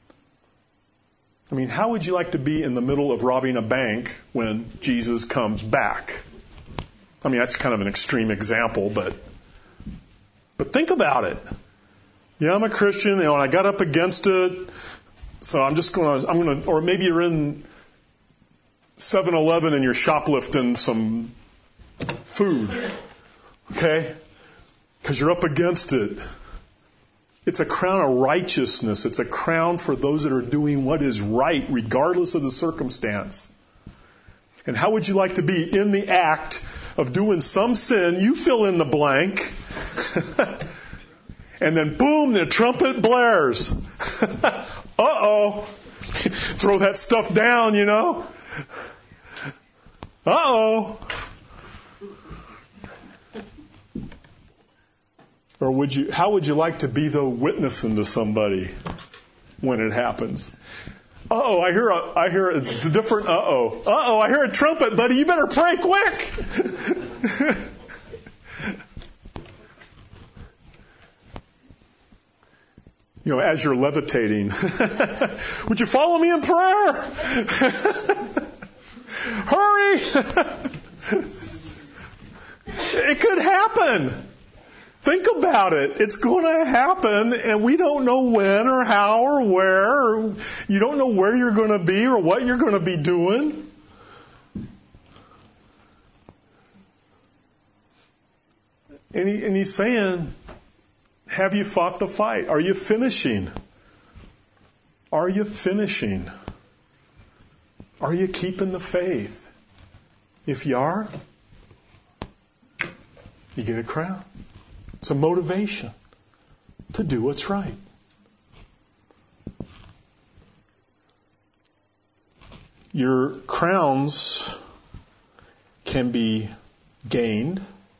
How would you like to be in the middle of robbing a bank when Jesus comes back? That's kind of an extreme example, but think about it. Yeah, I'm a Christian, and I got up against it, so I'm going to, or maybe you're in 7-Eleven and you're shoplifting some food, okay? Because you're up against it. It's a crown of righteousness. It's a crown for those that are doing what is right, regardless of the circumstance. And how would you like to be in the act of doing some sin? You fill in the blank. And then boom, the trumpet blares. Uh-oh. Throw that stuff down, Uh-oh. Or how would you like to be, though, witnessing to somebody when it happens? Uh-oh, I hear it's a different uh-oh. Uh-oh, I hear a trumpet, buddy. You better pray quick. As you're levitating, would you follow me in prayer? Hurry! It could happen. Think about it. It's going to happen, and we don't know when or how or where. Or you don't know where you're going to be or what you're going to be doing. And he's saying, have you fought the fight? Are you finishing? Are you finishing? Are you keeping the faith? If you are, you get a crown. It's a motivation to do what's right. Your crowns can be gained.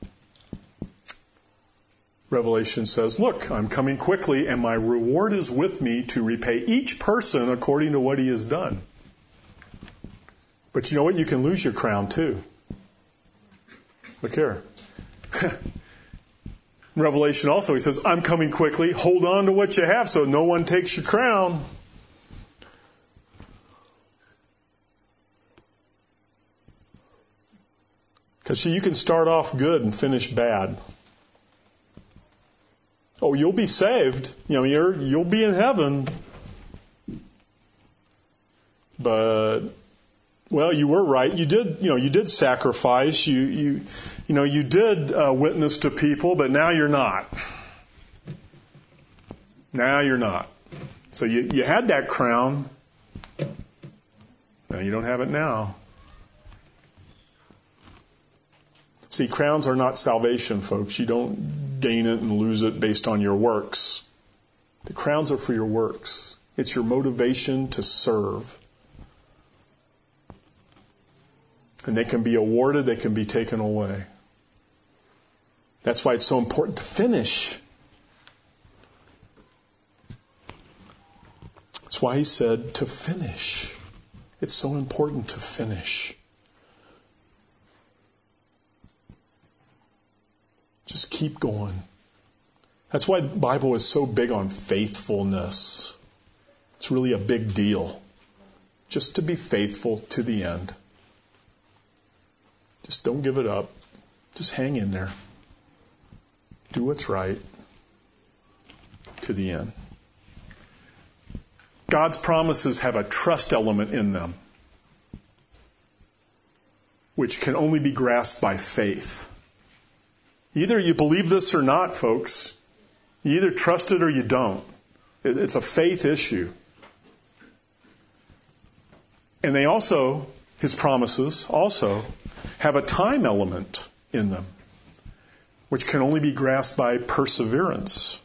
Revelation says, look, I'm coming quickly, and my reward is with me to repay each person according to what he has done. But you know what? You can lose your crown too. Look here. Revelation also, he says, I'm coming quickly. Hold on to what you have so no one takes your crown. Because you can start off good and finish bad. Oh, you'll be saved. You'll be in heaven. But, well, you were right. You did sacrifice. You did witness to people, but now you're not. Now you're not. So you had that crown. Now you don't have it now. See, crowns are not salvation, folks. You don't gain it and lose it based on your works. The crowns are for your works. It's your motivation to serve. And they can be awarded, they can be taken away. That's why it's so important to finish. That's why he said to finish. It's so important to finish. Just keep going. That's why the Bible is so big on faithfulness. It's really a big deal. Just to be faithful to the end. Just don't give it up. Just hang in there. Do what's right to the end. God's promises have a trust element in them, which can only be grasped by faith. Either you believe this or not, folks. You either trust it or you don't. It's a faith issue. And they also, his promises also, have a time element in them, which can only be grasped by perseverance.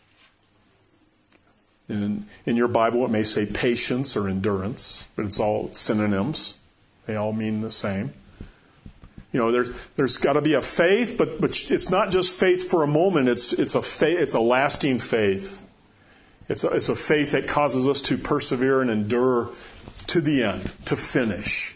In your Bible, it may say patience or endurance, but it's all synonyms. They all mean the same. There's got to be a faith, but it's not just faith for a moment. It's a faith. It's a lasting faith. It's a faith that causes us to persevere and endure to the end, to finish.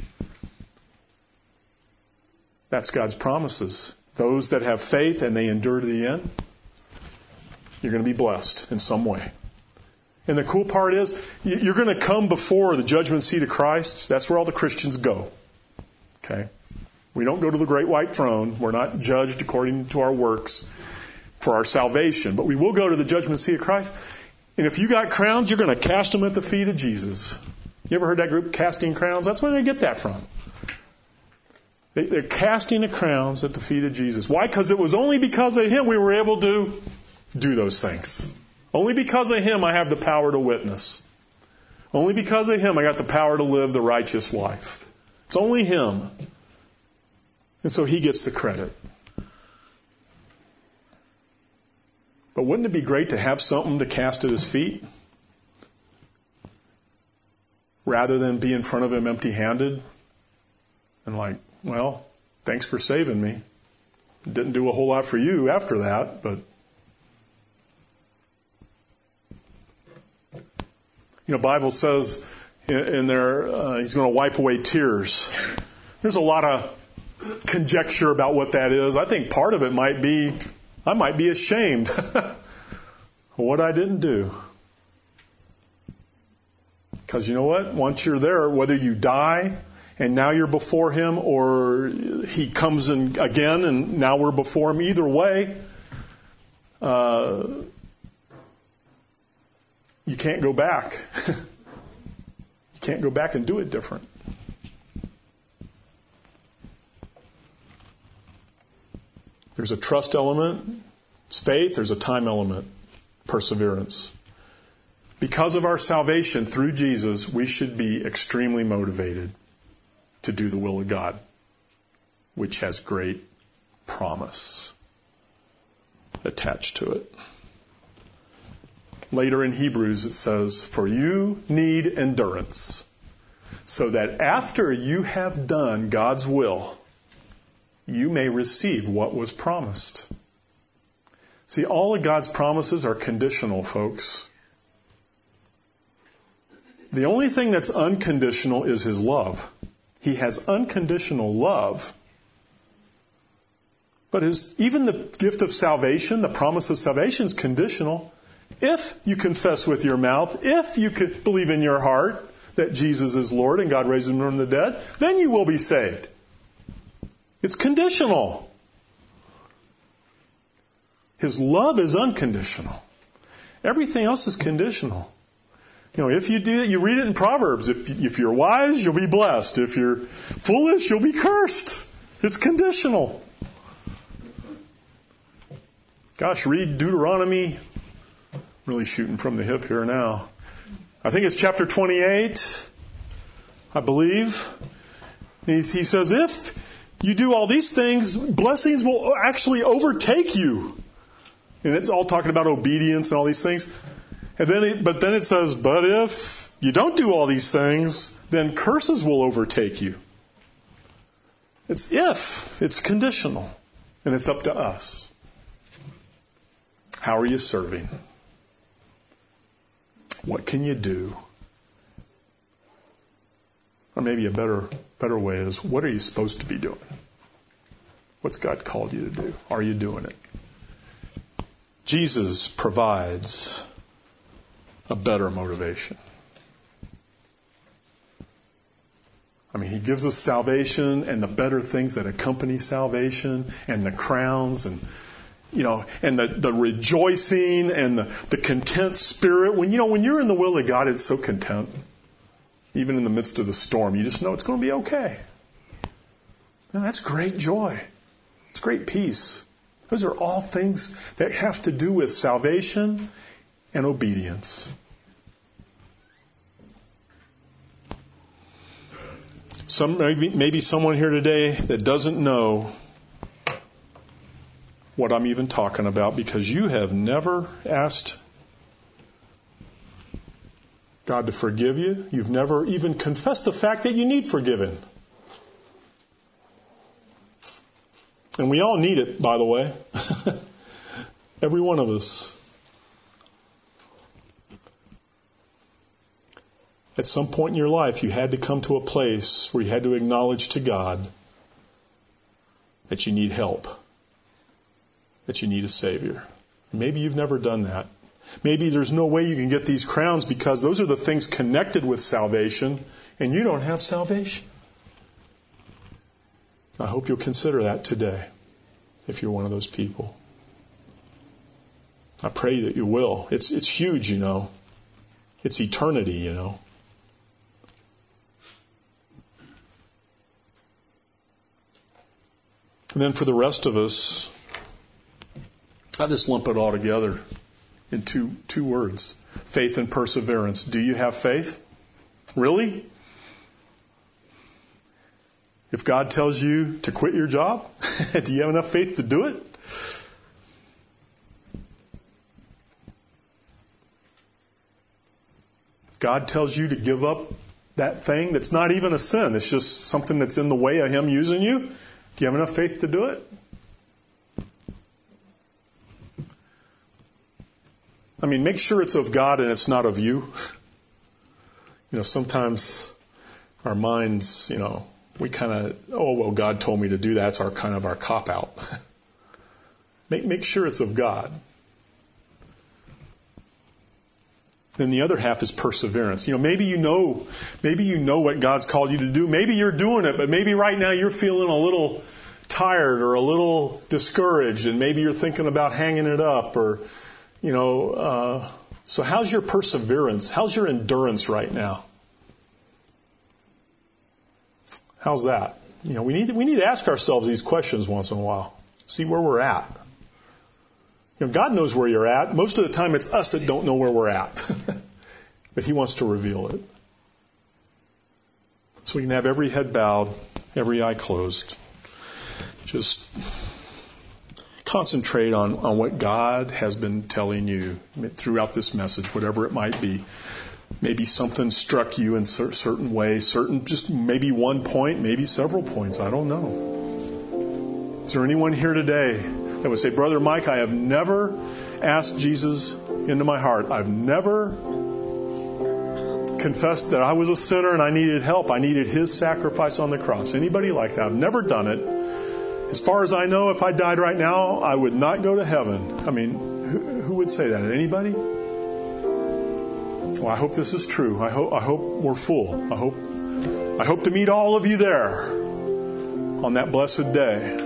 That's God's promises. Those that have faith and they endure to the end, you're going to be blessed in some way. And the cool part is, you're going to come before the judgment seat of Christ. That's where all the Christians go. Okay? We don't go to the great white throne. We're not judged according to our works for our salvation. But we will go to the judgment seat of Christ. And if you got crowns, you're going to cast them at the feet of Jesus. You ever heard that group, Casting Crowns? That's where they get that from. They're casting the crowns at the feet of Jesus. Why? Because it was only because of Him we were able to do those things. Only because of Him I have the power to witness. Only because of Him I got the power to live the righteous life. It's only Him. And so He gets the credit. But wouldn't it be great to have something to cast at His feet? Rather than be in front of Him empty-handed and like, well, thanks for saving me. Didn't do a whole lot for you after that, but Bible says in there, He's going to wipe away tears. There's a lot of conjecture about what that is. I think part of it might be, I might be ashamed of what I didn't do. Because you know what? Once you're there, whether you die and now you're before Him, or He comes in again and now we're before Him, either way, you can't go back. You can't go back and do it different. There's a trust element. It's faith. There's a time element. Perseverance. Because of our salvation through Jesus, we should be extremely motivated to do the will of God, which has great promise attached to it. Later in Hebrews it says, "For you need endurance, so that after you have done God's will, you may receive what was promised." See, all of God's promises are conditional, folks. The only thing that's unconditional is His love. He has unconditional love. But even the gift of salvation, the promise of salvation, is conditional. If you confess with your mouth, if you believe in your heart that Jesus is Lord and God raised Him from the dead, then you will be saved. It's conditional. His love is unconditional. Everything else is conditional. If you do it, you read it in Proverbs. If you're wise, you'll be blessed. If you're foolish, you'll be cursed. It's conditional. Gosh, read Deuteronomy. Really shooting from the hip here now. I think it's chapter 28, I believe. He says, if you do all these things, blessings will actually overtake you. And it's all talking about obedience and all these things. But then it says, but if you don't do all these things, then curses will overtake you. It's if. It's conditional. And it's up to us. How are you serving? What can you do? Or maybe a better way is, what are you supposed to be doing? What's God called you to do? Are you doing it? Jesus provides a better motivation. He gives us salvation and the better things that accompany salvation and the crowns and the rejoicing and the content spirit. When you're in the will of God, it's so content. Even in the midst of the storm, you just know it's going to be okay. And that's great joy. It's great peace. Those are all things that have to do with salvation and obedience. Maybe someone here today that doesn't know what I'm even talking about because you have never asked God to forgive you. You've never even confessed the fact that you need forgiven. And we all need it, by the way. Every one of us. At some point in your life, you had to come to a place where you had to acknowledge to God that you need help, that you need a Savior. Maybe you've never done that. Maybe there's no way you can get these crowns because those are the things connected with salvation, and you don't have salvation. I hope you'll consider that today, if you're one of those people. I pray that you will. It's huge, It's eternity, And then for the rest of us, I just lump it all together in two words. Faith and perseverance. Do you have faith? Really? If God tells you to quit your job, do you have enough faith to do it? If God tells you to give up that thing that's not even a sin, it's just something that's in the way of Him using you, do you have enough faith to do it? Make sure it's of God and it's not of you. Sometimes our minds, we kind of, God told me to do that. It's our cop-out. Make sure it's of God. Then the other half is perseverance. Maybe you know what God's called you to do. Maybe you're doing it, but maybe right now you're feeling a little tired or a little discouraged, and maybe you're thinking about hanging it up, or, so how's your perseverance? How's your endurance right now? How's that? We need to ask ourselves these questions once in a while. See where we're at. God knows where you're at. Most of the time it's us that don't know where we're at. But He wants to reveal it. So we can have every head bowed, every eye closed. Just concentrate on what God has been telling you throughout this message, whatever it might be. Maybe something struck you in a certain way, just maybe one point, maybe several points. I don't know. Is there anyone here today that would say, Brother Mike, I have never asked Jesus into my heart. I've never confessed that I was a sinner and I needed help. I needed His sacrifice on the cross. Anybody like that? I've never done it. As far as I know, if I died right now, I would not go to heaven. I mean, who would say that? Anybody? Well, I hope this is true. I hope we're full. I hope to meet all of you there on that blessed day.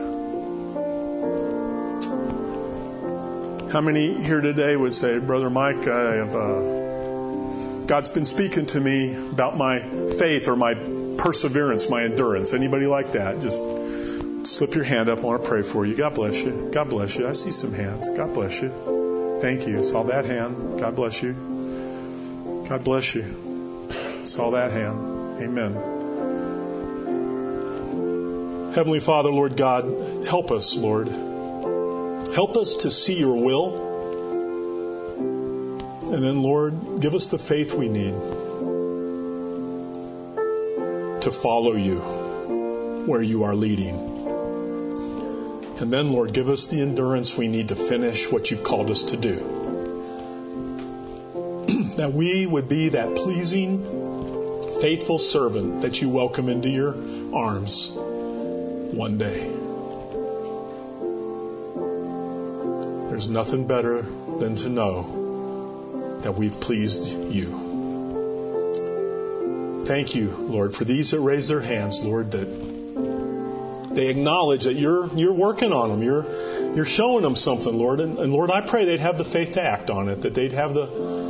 How many here today would say, Brother Mike, God's been speaking to me about my faith or my perseverance, my endurance? Anybody like that? Just slip your hand up. I want to pray for you. God bless you. God bless you. I see some hands. God bless you. Thank you. Saw that hand. God bless you. God bless you. Saw that hand. Amen. Heavenly Father, Lord God, help us, Lord. Help us to see your will. And then, Lord, give us the faith we need to follow you where you are leading. And then, Lord, give us the endurance we need to finish what you've called us to do. That we would be that pleasing, faithful servant that you welcome into your arms one day. There's nothing better than to know that we've pleased you. Thank you, Lord, for these that raise their hands, Lord, that they acknowledge that you're working on them. You're showing them something, Lord. And Lord, I pray they'd have the faith to act on it, that they'd have the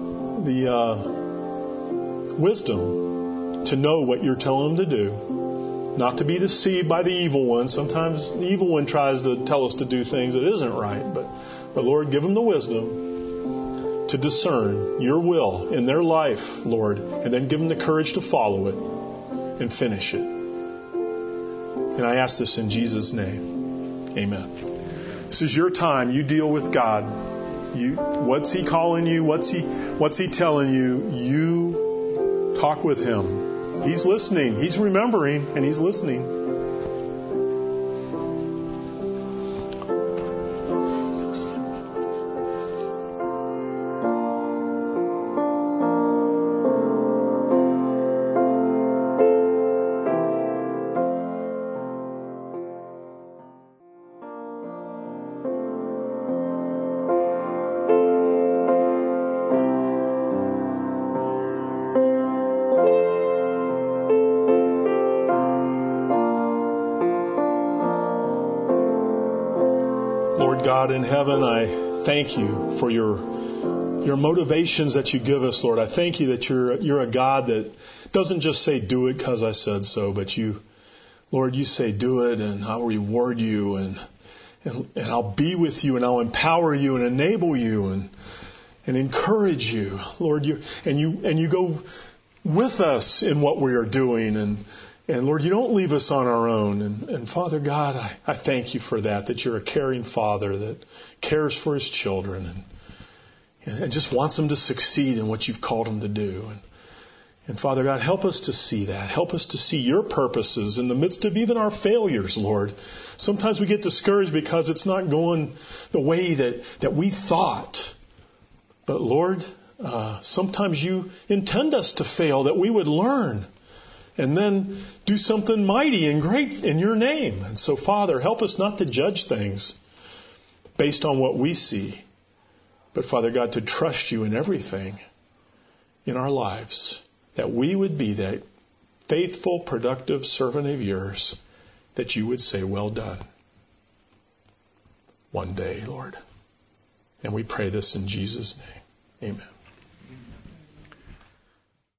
wisdom to know what you're telling them to do, not to be deceived by the evil one. Sometimes the evil one tries to tell us to do things that isn't right, but Lord, give them the wisdom to discern your will in their life, Lord, and then give them the courage to follow it and finish it. And I ask this in Jesus' name. Amen. This is your time. You deal with God. What's He calling you? What's He telling you? You talk with Him. He's listening. He's remembering, and He's listening. God in heaven, I thank you for your motivations that you give us, Lord. I thank you that you're a God that doesn't just say do it because I said so, but Lord, you say do it and I'll reward you and I'll be with you and I'll empower you and enable you and encourage you, Lord. You go with us in what we are doing and Lord, you don't leave us on our own. And Father God, I thank you for that you're a caring Father that cares for His children and just wants them to succeed in what you've called them to do. And Father God, help us to see that. Help us to see your purposes in the midst of even our failures, Lord. Sometimes we get discouraged because it's not going the way that we thought. But Lord, sometimes you intend us to fail that we would learn and then do something mighty and great in your name. And so, Father, help us not to judge things based on what we see, but, Father God, to trust you in everything in our lives, that we would be that faithful, productive servant of yours, that you would say, well done, one day, Lord. And we pray this in Jesus' name. Amen.